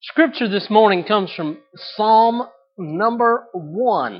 Scripture this morning comes from Psalm number 1.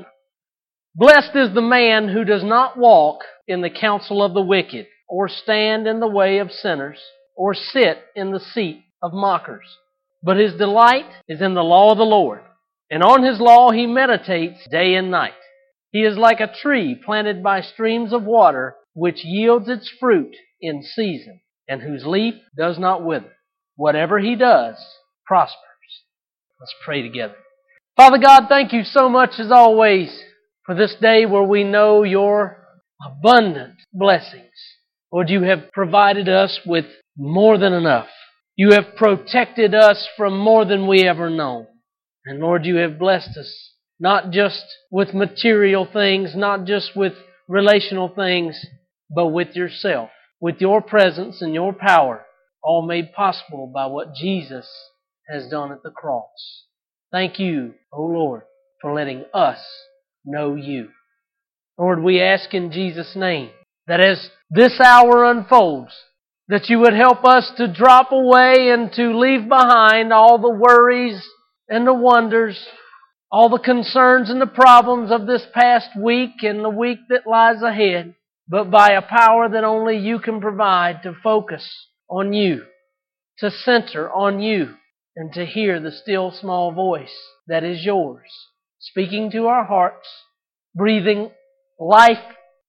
Blessed is the man who does not walk in the counsel of the wicked, or stand in the way of sinners, or sit in the seat of mockers. But his delight is in the law of the Lord, and on his law he meditates day and night. He is like a tree planted by streams of water, which yields its fruit in season, and whose leaf does not wither. Whatever he does prospers. Let's pray together. Father God, thank you so much as always for this day where we know your abundant blessings. Lord, you have provided us with more than enough. You have protected us from more than we ever known. And Lord, you have blessed us not just with material things, not just with relational things, but with yourself, with your presence and your power, all made possible by what Jesus has done at the cross. Thank you, O Lord, for letting us know you. Lord, we ask in Jesus' name that as this hour unfolds, that you would help us to drop away and to leave behind all the worries and the wonders, all the concerns and the problems of this past week and the week that lies ahead, but by a power that only you can provide, to focus on you, to center on you, and to hear the still small voice that is yours, speaking to our hearts, breathing life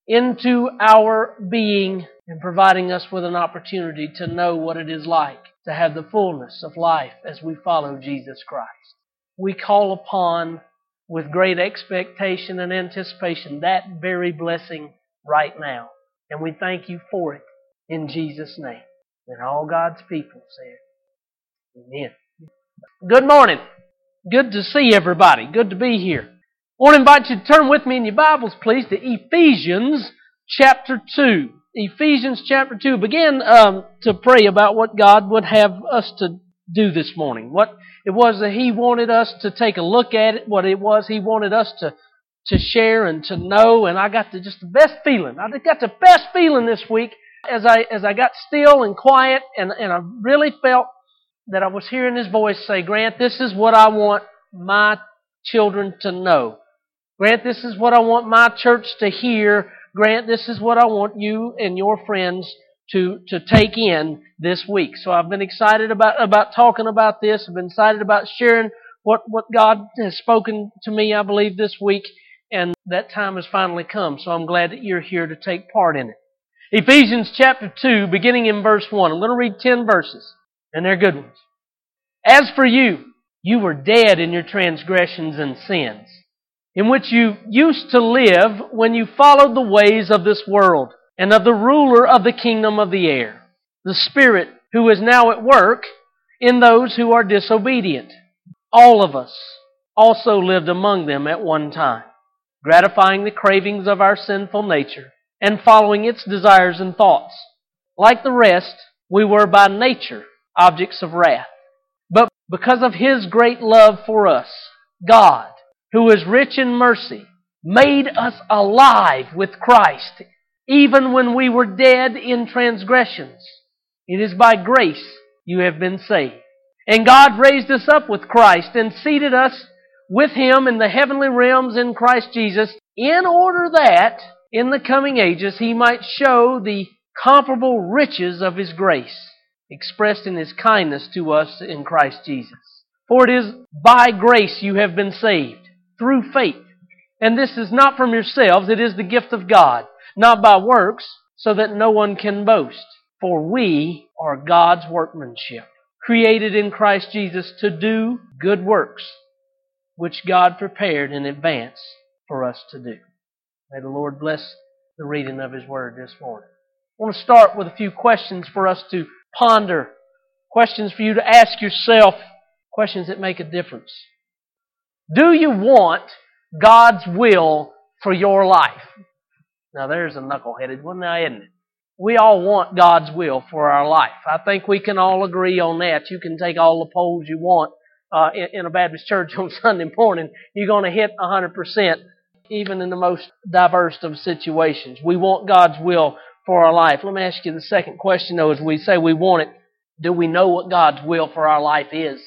into our being, and providing us with an opportunity to know what it is like to have the fullness of life as we follow Jesus Christ. We call upon, with great expectation and anticipation, that very blessing right now. And we thank you for it in Jesus' name. And all God's people said, Amen. Good morning. Good to see everybody. Good to be here. I want to invite you to turn with me in your Bibles, please, to Ephesians chapter 2. Ephesians chapter 2. Begin to pray about what God would have us to do this morning. What it was that He wanted us to take a look at it. What it was He wanted us to share and to know. And I got the best feeling. I got the best feeling this week as I got still and quiet, and I really felt that I was hearing His voice say, Grant, this is what I want my children to know. Grant, this is what I want my church to hear. Grant, this is what I want you and your friends to take in this week. So I've been excited about talking about this. I've been excited about sharing what God has spoken to me, I believe, this week. And that time has finally come. So I'm glad that you're here to take part in it. Ephesians chapter 2, beginning in verse 1. I'm going to read 10 verses. And they're good ones. As for you, you were dead in your transgressions and sins, in which you used to live when you followed the ways of this world and of the ruler of the kingdom of the air, the Spirit who is now at work in those who are disobedient. All of us also lived among them at one time, gratifying the cravings of our sinful nature and following its desires and thoughts. Like the rest, we were by nature objects of wrath. But because of His great love for us, God, who is rich in mercy, made us alive with Christ, even when we were dead in transgressions. It is by grace you have been saved. And God raised us up with Christ and seated us with Him in the heavenly realms in Christ Jesus, in order that in the coming ages He might show the comparable riches of His grace, expressed in His kindness to us in Christ Jesus. For it is by grace you have been saved, through faith. And this is not from yourselves, it is the gift of God, not by works, so that no one can boast. For we are God's workmanship, created in Christ Jesus to do good works, which God prepared in advance for us to do. May the Lord bless the reading of His Word this morning. I want to start with a few questions for us to ponder, questions for you to ask yourself, questions that make a difference. Do you want God's will for your life? Now there's a knuckleheaded one now, isn't it? We all want God's will for our life. I think we can all agree on that. You can take all the polls you want in a Baptist church on Sunday morning. You're going to hit 100%, even in the most diverse of situations. We want God's will for our life. Let me ask you the second question, though, as we say we want it. Do we know what God's will for our life is?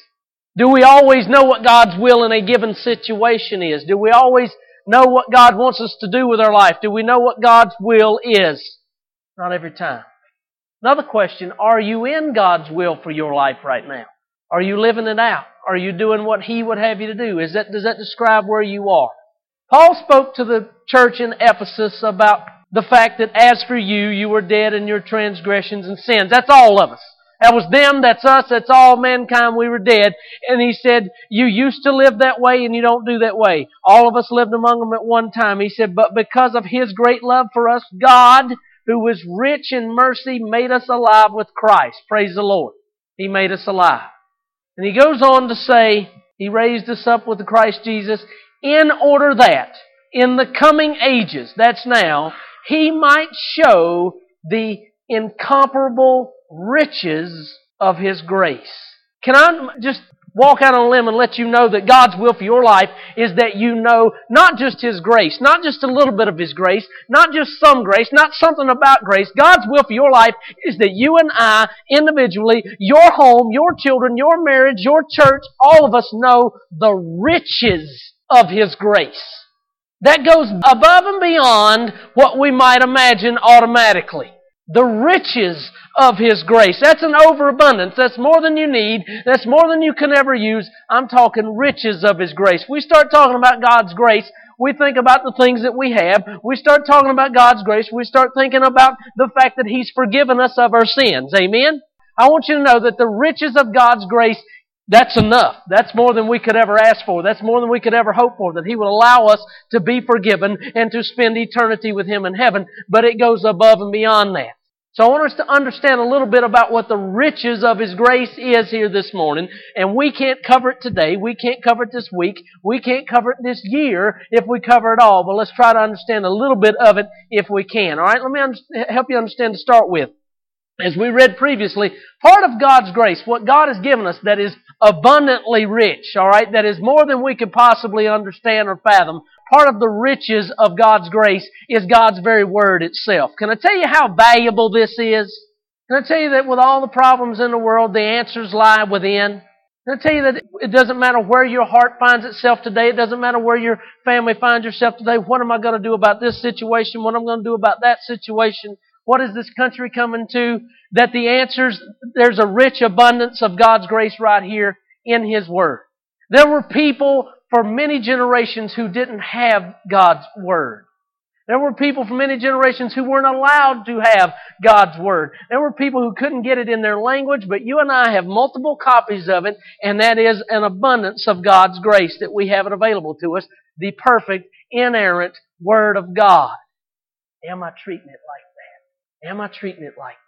Do we always know what God's will in a given situation is? Do we always know what God wants us to do with our life? Do we know what God's will is? Not every time. Another question, are you in God's will for your life right now? Are you living it out? Are you doing what He would have you to do? Does that describe where you are? Paul spoke to the church in Ephesus about the fact that as for you, you were dead in your transgressions and sins. That's all of us. That was them, that's us, that's all mankind, we were dead. And he said, you used to live that way and you don't do that way. All of us lived among them at one time. He said, but because of His great love for us, God, who was rich in mercy, made us alive with Christ. Praise the Lord. He made us alive. And he goes on to say, He raised us up with Christ Jesus in order that in the coming ages, that's now, He might show the incomparable riches of His grace. Can I just walk out on a limb and let you know that God's will for your life is that you know not just His grace, not just a little bit of His grace, not just some grace, not something about grace. God's will for your life is that you and I, individually, your home, your children, your marriage, your church, all of us know the riches of His grace. That goes above and beyond what we might imagine automatically. The riches of His grace. That's an overabundance. That's more than you need. That's more than you can ever use. I'm talking riches of His grace. We start talking about God's grace, we think about the things that we have. We start talking about God's grace, we start thinking about the fact that He's forgiven us of our sins. Amen? I want you to know that the riches of God's grace, that's enough. That's more than we could ever ask for. That's more than we could ever hope for. That He will allow us to be forgiven and to spend eternity with Him in heaven. But it goes above and beyond that. So I want us to understand a little bit about what the riches of His grace is here this morning. And we can't cover it today. We can't cover it this week. We can't cover it this year if we cover it all. But let's try to understand a little bit of it if we can. All right, let me help you understand to start with. As we read previously, part of God's grace, what God has given us that is abundantly rich, all right, that is more than we could possibly understand or fathom, part of the riches of God's grace is God's very Word itself. Can I tell you how valuable this is? Can I tell you that with all the problems in the world, the answers lie within? Can I tell you that it doesn't matter where your heart finds itself today, it doesn't matter where your family finds yourself today, what am I going to do about this situation, what am I going to do about that situation? What is this country coming to? That the answers, there's a rich abundance of God's grace right here in His Word. There were people for many generations who didn't have God's Word. There were people for many generations who weren't allowed to have God's Word. There were people who couldn't get it in their language, but you and I have multiple copies of it, and that is an abundance of God's grace that we have it available to us, the perfect, inerrant Word of God. Am I treating it like that? Am I treating it like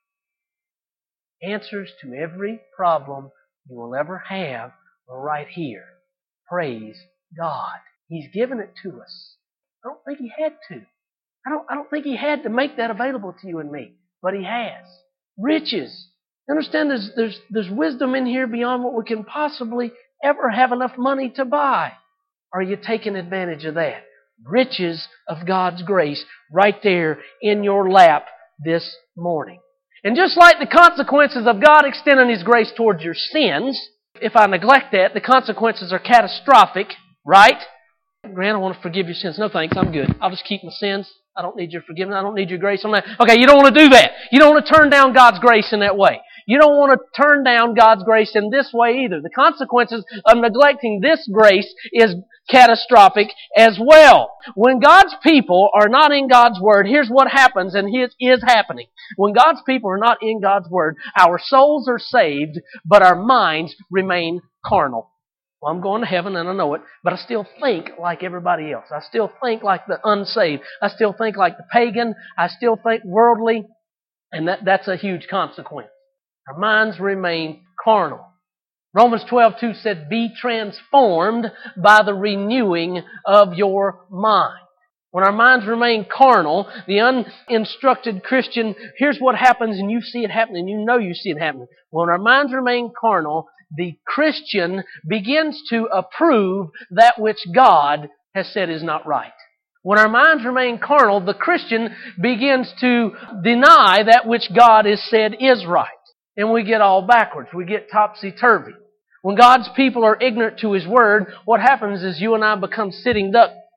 that? Answers to every problem you will ever have are right here. Praise God. He's given it to us. I don't think He had to. I don't think He had to make that available to you and me, but He has. Riches. Understand there's wisdom in here beyond what we can possibly ever have enough money to buy. Are you taking advantage of that? Riches of God's grace right there in your lap this morning. And just like the consequences of God extending His grace towards your sins, if I neglect that, the consequences are catastrophic, right? Grant, I want to forgive your sins. No thanks, I'm good. I'll just keep my sins. I don't need your forgiveness. I don't need your grace on that. Okay, you don't want to do that. You don't want to turn down God's grace in that way. You don't want to turn down God's grace in this way either. The consequences of neglecting this grace is catastrophic as well. When God's people are not in God's Word, here's what happens, and it is happening. When God's people are not in God's Word, our souls are saved, but our minds remain carnal. Well, I'm going to heaven and I know it, but I still think like everybody else. I still think like the unsaved. I still think like the pagan. I still think worldly, and that's a huge consequence. Our minds remain carnal. Romans 12:2 said, be transformed by the renewing of your mind. When our minds remain carnal, the uninstructed Christian, here's what happens, and you see it happening, you know you see it happening. When our minds remain carnal, the Christian begins to approve that which God has said is not right. When our minds remain carnal, the Christian begins to deny that which God has said is right. And we get all backwards. We get topsy-turvy. When God's people are ignorant to His Word, what happens is you and I become sitting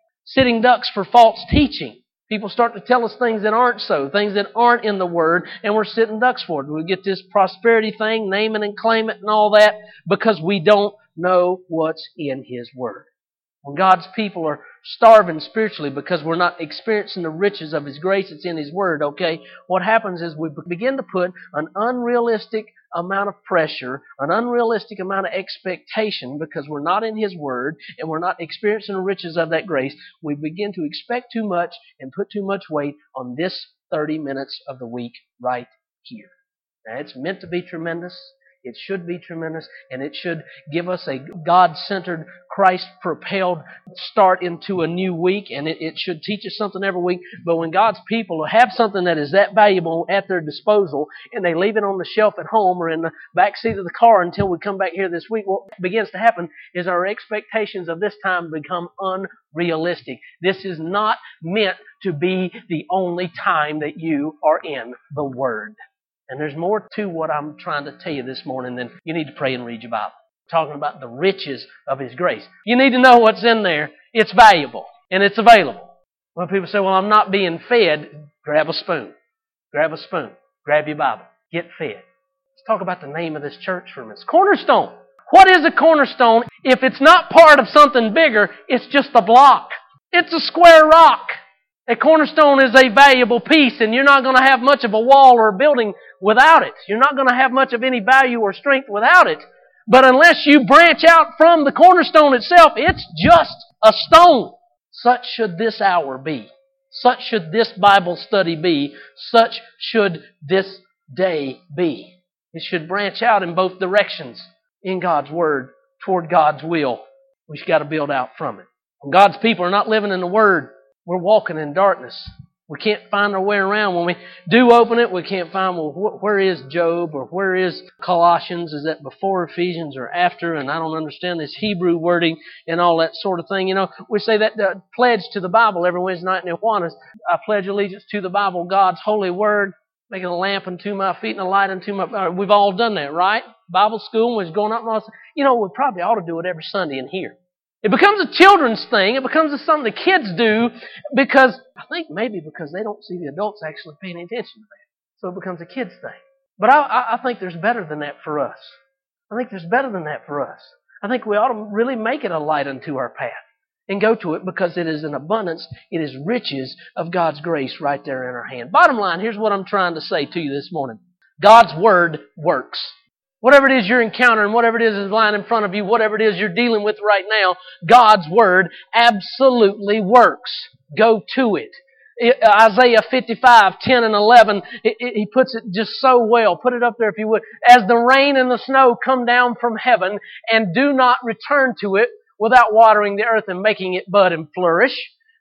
ducks for false teaching. People start to tell us things that aren't so, things that aren't in the Word, and we're sitting ducks for it. We get this prosperity thing, name it and claim it and all that, because we don't know what's in His Word. When God's people are starving spiritually because we're not experiencing the riches of His grace that's in His Word, okay, what happens is we begin to put an unrealistic amount of pressure, an unrealistic amount of expectation because we're not in His Word and we're not experiencing the riches of that grace. We begin to expect too much and put too much weight on this 30 minutes of the week right here. Now, it's meant to be tremendous. It should be tremendous, and it should give us a God-centered, Christ-propelled start into a new week, and it should teach us something every week. But when God's people have something that is that valuable at their disposal, and they leave it on the shelf at home or in the back seat of the car until we come back here this week, what begins to happen is our expectations of this time become unrealistic. This is not meant to be the only time that you are in the Word. And there's more to what I'm trying to tell you this morning than you need to pray and read your Bible. I'm talking about the riches of His grace. You need to know what's in there. It's valuable and it's available. When people say, well, I'm not being fed, grab a spoon. Grab a spoon. Grab your Bible. Get fed. Let's talk about the name of this church for a minute. Cornerstone. What is a cornerstone? If it's not part of something bigger, it's just a block. It's a square rock. A cornerstone is a valuable piece, and you're not going to have much of a wall or a building without it. You're not going to have much of any value or strength without it. But unless you branch out from the cornerstone itself, it's just a stone. Such should this hour be. Such should this Bible study be. Such should this day be. It should branch out in both directions in God's Word toward God's will. We've got to build out from it. When God's people are not living in the Word, we're walking in darkness. We can't find our way around. When we do open it, we can't find, well, where is Job or where is Colossians? Is that before Ephesians or after? And I don't understand this Hebrew wording and all that sort of thing. You know, we say that pledge to the Bible every Wednesday night in Awanas. I pledge allegiance to the Bible, God's holy word, making a lamp unto my feet and a light unto my... We've all done that, right? Bible school was going up and all. You know, we probably ought to do it every Sunday in here. It becomes a children's thing. It becomes something the kids do because, I think maybe because they don't see the adults actually paying attention to that. So it becomes a kid's thing. But I think there's better than that for us. I think there's better than that for us. I think we ought to really make it a light unto our path and go to it because it is an abundance, it is riches of God's grace right there in our hand. Bottom line, here's what I'm trying to say to you this morning. God's Word works. Whatever it is you're encountering, whatever it is lying in front of you, whatever it is you're dealing with right now, God's Word absolutely works. Go to it. Isaiah 55, 10 and 11, he puts it just so well. Put it up there if you would. As the rain and the snow come down from heaven and do not return to it without watering the earth and making it bud and flourish,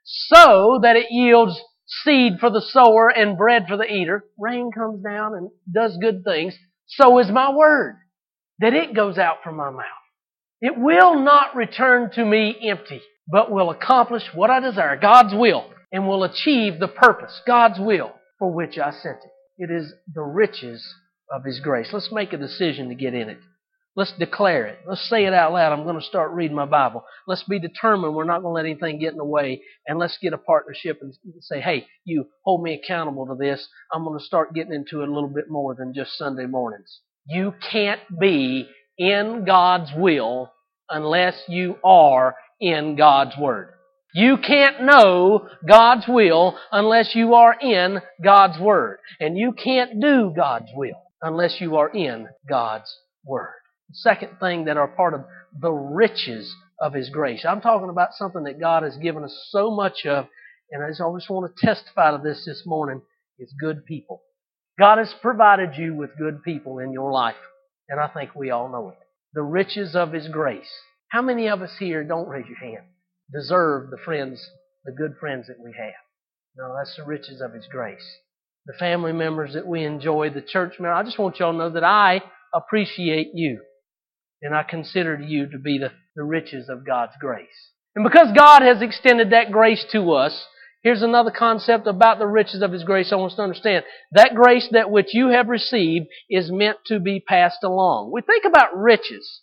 so that it yields seed for the sower and bread for the eater. Rain comes down and does good things. So is my word, that it goes out from my mouth. It will not return to me empty, but will accomplish what I desire, God's will, and will achieve the purpose, God's will, for which I sent it. It is the riches of His grace. Let's make a decision to get in it. Let's declare it. Let's say it out loud. I'm going to start reading my Bible. Let's be determined we're not going to let anything get in the way. And let's get a partnership and say, hey, you hold me accountable to this. I'm going to start getting into it a little bit more than just Sunday mornings. You can't be in God's will unless you are in God's Word. You can't know God's will unless you are in God's Word. And you can't do God's will unless you are in God's Word. The second thing that are part of the riches of His grace. I'm talking about something that God has given us so much of, and I just want to testify to this morning, is good people. God has provided you with good people in your life, and I think we all know it. The riches of His grace. How many of us here, don't raise your hand, deserve the good friends that we have? No, that's the riches of His grace. The family members that we enjoy, the church members. I just want y'all to know that I appreciate you. And I consider you to be the riches of God's grace. And because God has extended that grace to us, here's another concept about the riches of His grace I want us to understand. That grace that which you have received is meant to be passed along. We think about riches.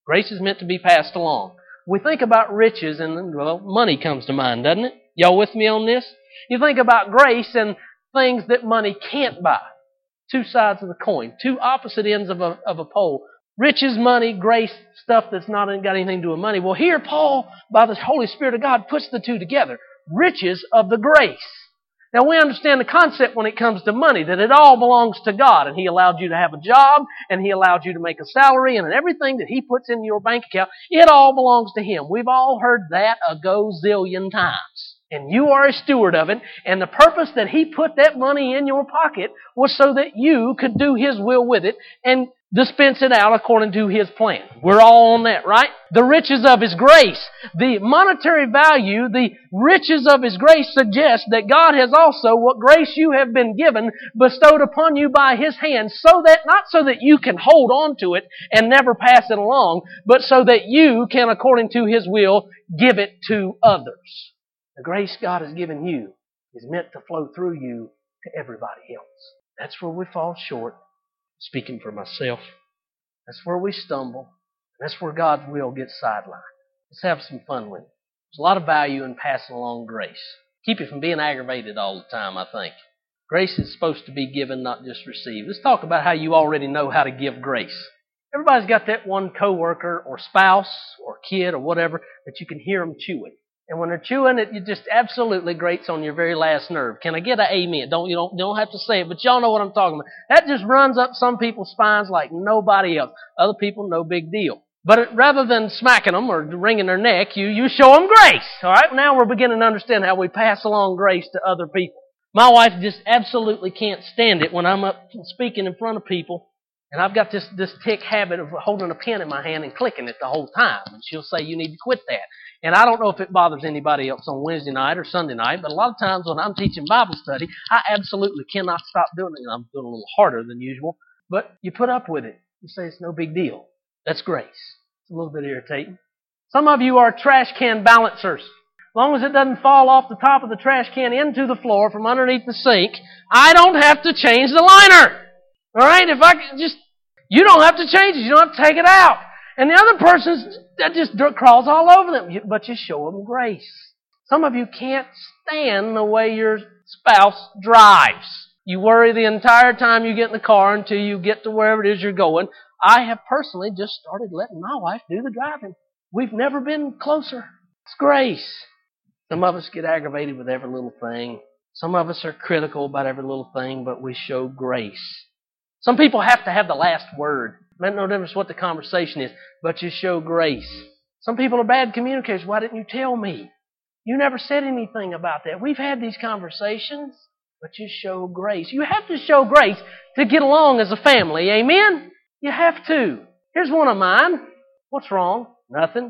Grace is meant to be passed along. We think about riches and, well, money comes to mind, doesn't it? Y'all with me on this? You think about grace and things that money can't buy. Two sides of the coin. Two opposite ends of a pole. Riches, money, grace, stuff that's not got anything to do with money. Well, here Paul, by the Holy Spirit of God, puts the two together. Riches of the grace. Now, we understand the concept when it comes to money, that it all belongs to God, and He allowed you to have a job, and He allowed you to make a salary, and everything that He puts in your bank account, it all belongs to Him. We've all heard that a gazillion times. And you are a steward of it, and the purpose that He put that money in your pocket was so that you could do His will with it and dispense it out according to His plan. We're all on that, right? The riches of His grace, the monetary value, the riches of His grace suggest that God has also, what grace you have been given, bestowed upon you by His hand, so that, not so that you can hold on to it and never pass it along, but so that you can, according to His will, give it to others. The grace God has given you is meant to flow through you to everybody else. That's where we fall short. Speaking for myself. That's where we stumble. That's where God's will gets sidelined. Let's have some fun with it. There's a lot of value in passing along grace. Keep you from being aggravated all the time, I think. Grace is supposed to be given, not just received. Let's talk about how you already know how to give grace. Everybody's got that one coworker or spouse or kid or whatever that you can hear them chewing. And when they're chewing, it just absolutely grates on your very last nerve. Can I get an amen? You don't have to say it, but y'all know what I'm talking about. That just runs up some people's spines like nobody else. Other people, no big deal. But rather than smacking them or wringing their neck, you show them grace. All right? Now we're beginning to understand how we pass along grace to other people. My wife just absolutely can't stand it when I'm up speaking in front of people, and I've got this tick habit of holding a pen in my hand and clicking it the whole time. And she'll say, you need to quit that. And I don't know if it bothers anybody else on Wednesday night or Sunday night, but a lot of times when I'm teaching Bible study, I absolutely cannot stop doing it. I'm doing it a little harder than usual, but you put up with it. You say it's no big deal. That's grace. It's a little bit irritating. Some of you are trash can balancers. As long as it doesn't fall off the top of the trash can into the floor from underneath the sink, I don't have to change the liner. All right? If I can you don't have to change it. You don't have to take it out. And the other person, that just crawls all over them. But you show them grace. Some of you can't stand the way your spouse drives. You worry the entire time you get in the car until you get to wherever it is you're going. I have personally just started letting my wife do the driving. We've never been closer. It's grace. Some of us get aggravated with every little thing. Some of us are critical about every little thing, but we show grace. Some people have to have the last word. It makes no difference what the conversation is, but you show grace. Some people are bad communicators. Why didn't you tell me? You never said anything about that. We've had these conversations, but you show grace. You have to show grace to get along as a family. Amen? You have to. Here's one of mine. What's wrong? Nothing.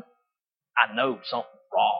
I know something's wrong.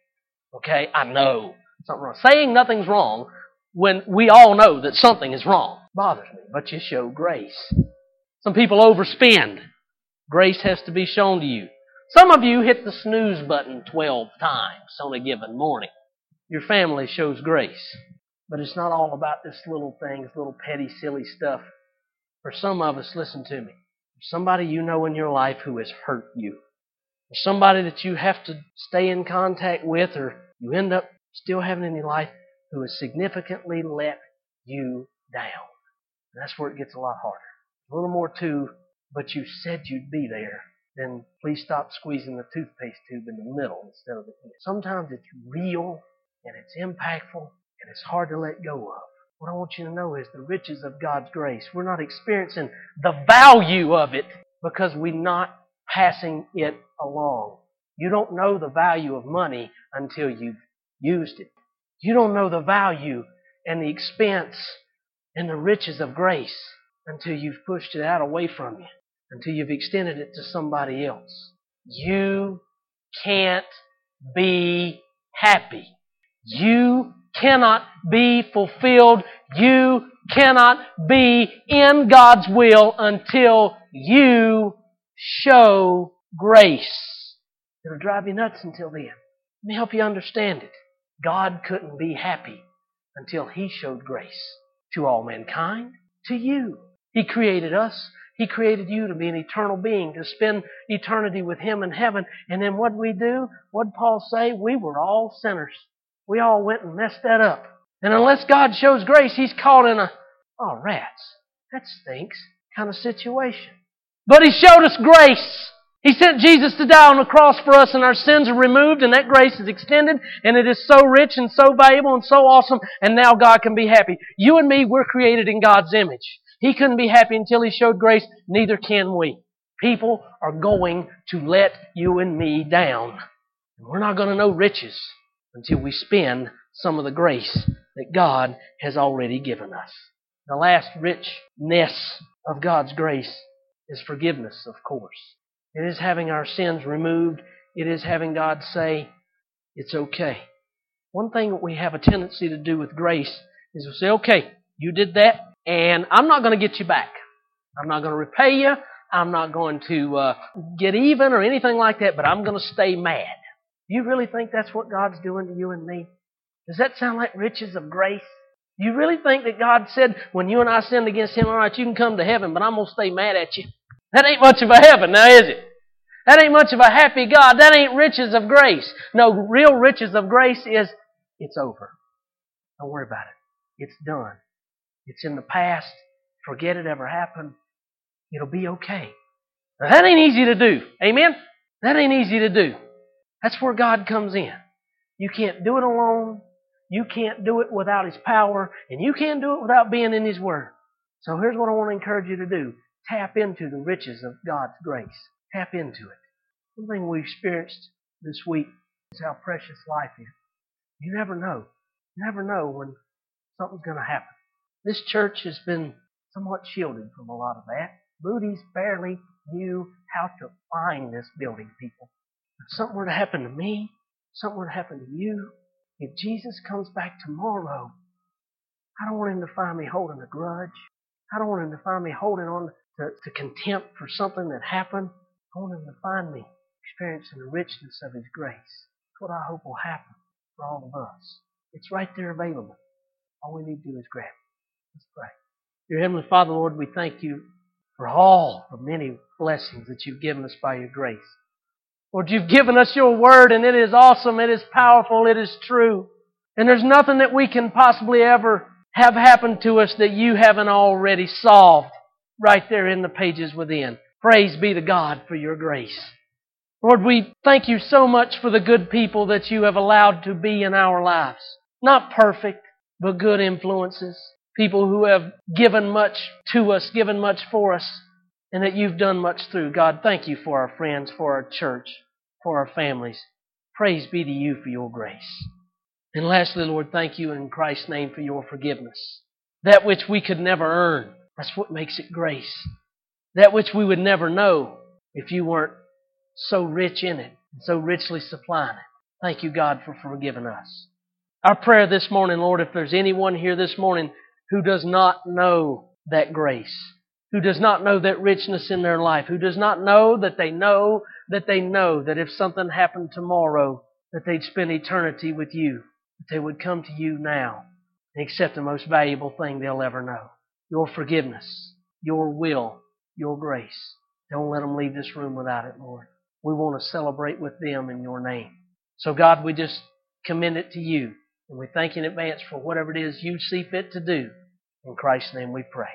Okay? I know something wrong. Saying nothing's wrong when we all know that something is wrong bothers me, but you show grace. Some people overspend. Grace has to be shown to you. Some of you hit the snooze button 12 times on a given morning. Your family shows grace. But it's not all about this little thing, this little petty, silly stuff. For some of us, listen to me. There's somebody you know in your life who has hurt you. There's somebody that you have to stay in contact with, or you end up still having in your life, who has significantly let you down. And that's where it gets a lot harder. A little more to, but you said you'd be there, then please stop squeezing the toothpaste tube in the middle instead of the end. Sometimes it's real, and it's impactful, and it's hard to let go of. What I want you to know is the riches of God's grace. We're not experiencing the value of it because we're not passing it along. You don't know the value of money until you've used it. You don't know the value and the expense and the riches of grace until you've pushed it out away from you, until you've extended it to somebody else. You can't be happy. You cannot be fulfilled. You cannot be in God's will until you show grace. It'll drive you nuts until then. Let me help you understand it. God couldn't be happy until He showed grace to all mankind, to you. He created us. He created you to be an eternal being, to spend eternity with Him in heaven. And then what did we do? What did Paul say? We were all sinners. We all went and messed that up. And unless God shows grace, He's caught in a, oh, rats, that stinks kind of situation. But He showed us grace. He sent Jesus to die on the cross for us, and our sins are removed, and that grace is extended, and it is so rich and so valuable and so awesome, and now God can be happy. You and me, we're created in God's image. He couldn't be happy until He showed grace. Neither can we. People are going to let you and me down. We're not going to know riches until we spend some of the grace that God has already given us. The last richness of God's grace is forgiveness, of course. It is having our sins removed. It is having God say, it's okay. One thing that we have a tendency to do with grace is we say, okay, you did that, and I'm not going to get you back. I'm not going to repay you. I'm not going to get even or anything like that, but I'm going to stay mad. Do you really think that's what God's doing to you and me? Does that sound like riches of grace? Do you really think that God said, when you and I sinned against Him, all right, you can come to heaven, but I'm going to stay mad at you? That ain't much of a heaven, now is it? That ain't much of a happy God. That ain't riches of grace. No, real riches of grace is, it's over. Don't worry about it. It's done. It's in the past. Forget it ever happened. It'll be okay. Now, that ain't easy to do. Amen? That ain't easy to do. That's where God comes in. You can't do it alone. You can't do it without His power. And you can't do it without being in His Word. So here's what I want to encourage you to do. Tap into the riches of God's grace. Tap into it. One thing we experienced this week is how precious life is. You never know. You never know when something's going to happen. This church has been somewhat shielded from a lot of that. Moody's barely knew how to find this building, people. If something were to happen to me, something were to happen to you, if Jesus comes back tomorrow, I don't want Him to find me holding a grudge. I don't want Him to find me holding on to contempt for something that happened. I want Him to find me experiencing the richness of His grace. That's what I hope will happen for all of us. It's right there available. All we need to do is grab it. Let's pray. Dear Heavenly Father, Lord, we thank You for all the many blessings that You've given us by Your grace. Lord, You've given us Your Word, and it is awesome, it is powerful, it is true. And there's nothing that we can possibly ever have happen to us that You haven't already solved right there in the pages within. Praise be to God for Your grace. Lord, we thank You so much for the good people that You have allowed to be in our lives. Not perfect, but good influences. People who have given much to us, given much for us, and that You've done much through. God, thank You for our friends, for our church, for our families. Praise be to You for Your grace. And lastly, Lord, thank You in Christ's name for Your forgiveness. That which we could never earn, that's what makes it grace. That which we would never know if You weren't so rich in it, and so richly supplying it. Thank You, God, for forgiving us. Our prayer this morning, Lord, if there's anyone here this morning who does not know that grace, who does not know that richness in their life, who does not know that they know that they know that if something happened tomorrow, that they'd spend eternity with You, that they would come to You now and accept the most valuable thing they'll ever know. Your forgiveness, Your will, Your grace. Don't let them leave this room without it, Lord. We want to celebrate with them in Your name. So God, we just commend it to You. And we thank You in advance for whatever it is You see fit to do. In Christ's name we pray.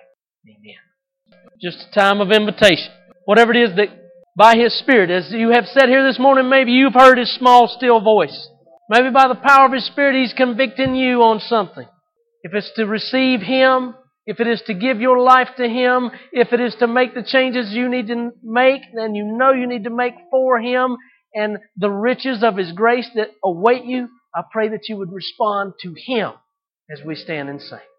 Amen. Just a time of invitation. Whatever it is that by His Spirit, as you have said here this morning, maybe you've heard His small, still voice. Maybe by the power of His Spirit, He's convicting you on something. If it's to receive Him, if it is to give your life to Him, if it is to make the changes you need to make, then you know you need to make for Him and the riches of His grace that await you, I pray that you would respond to Him as we stand and sing.